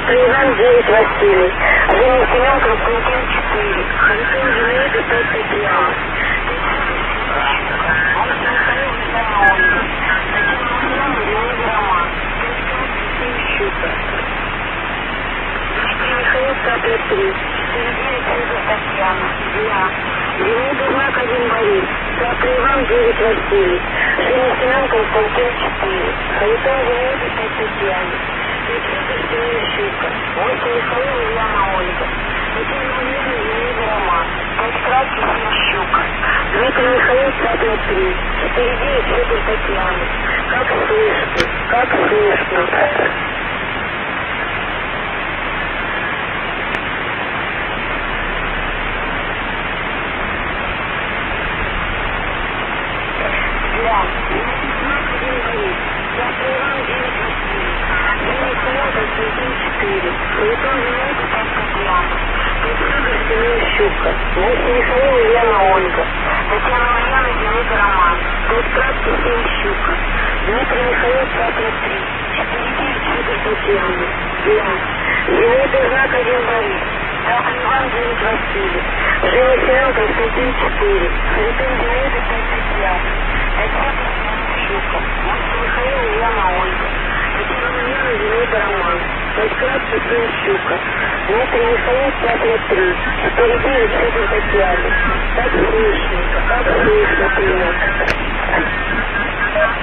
Иван 9 Василий. Женя Семен Константин 4. Харитон Зинаида 5 Татьяна. Михаил Капля 3. 49 Федор Татьяна. Зинаида знак 1 Борис. Капля Иван 9 Василий. Женя Семен Константин 4. Харитон Зинаида 5 Татьяна. Щука. 8 Михаил Ульяна Ольга. Татьяна Ульяна Зинаида Роман. 5 Краткий Щука. Дмитрий Михаил Капля 3. 49 Федор Татьяна. Как слышно, как слышно. Щука. 8 Михаил Ульяна Ольга. Татьяна Ульяна Зинаида Роман. 5 Краткий Щука. Дмитрий Михаил Капля 3. 49 Федор Татьяна. Зинаида знак 1 Борис. Капля Иван 9 Василий. Женя Семен Константин 4. Харитон Зинаида 5 Татьяна. Щука. 8 Михаил Ульяна Ольга. Татьяна Ульяна Зинаида Роман. 5 Краткий Щука. Дмитрий Михаил Капля 3. 49 Федор Татьяна. Как слышно, принято.